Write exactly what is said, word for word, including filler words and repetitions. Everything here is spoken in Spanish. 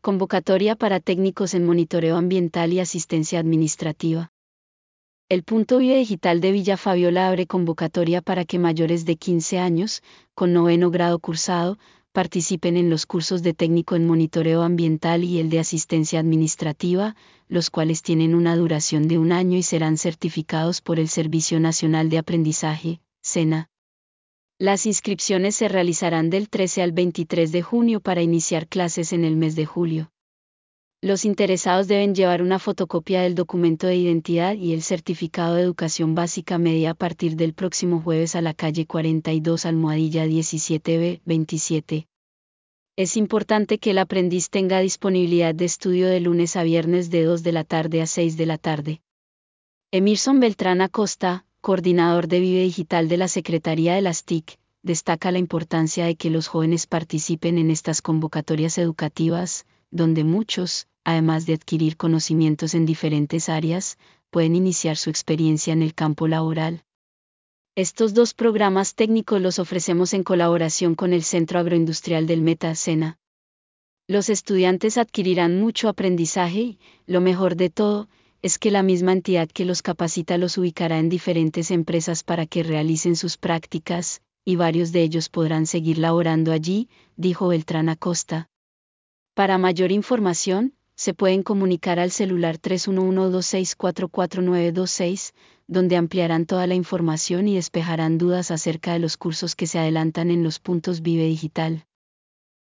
Convocatoria para técnicos en monitoreo ambiental y asistencia administrativa. El Punto Vive Digital de Villa Fabiola abre convocatoria para que mayores de quince años, con noveno grado cursado, participen en los cursos de técnico en monitoreo ambiental y el de asistencia administrativa, los cuales tienen una duración de un año y serán certificados por el Servicio Nacional de Aprendizaje, SENA. Las inscripciones se realizarán del trece al veintitrés de junio para iniciar clases en el mes de julio. Los interesados deben llevar una fotocopia del documento de identidad y el certificado de educación básica media a partir del próximo jueves a la calle cuarenta y dos Almohadilla diecisiete B veintisiete. Es importante que el aprendiz tenga disponibilidad de estudio de lunes a viernes de dos de la tarde a seis de la tarde. Emerson Beltrán Acosta, coordinador de Vive Digital de la Secretaría de las T I C, destaca la importancia de que los jóvenes participen en estas convocatorias educativas, donde muchos, además de adquirir conocimientos en diferentes áreas, pueden iniciar su experiencia en el campo laboral. Estos dos programas técnicos los ofrecemos en colaboración con el Centro Agroindustrial del Meta, SENA. Los estudiantes adquirirán mucho aprendizaje y, lo mejor de todo, es que la misma entidad que los capacita los ubicará en diferentes empresas para que realicen sus prácticas, y varios de ellos podrán seguir laborando allí, dijo Beltrán Acosta. Para mayor información, se pueden comunicar al celular tres uno uno dos seis cuatro cuatro nueve dos seis, donde ampliarán toda la información y despejarán dudas acerca de los cursos que se adelantan en los puntos Vive Digital.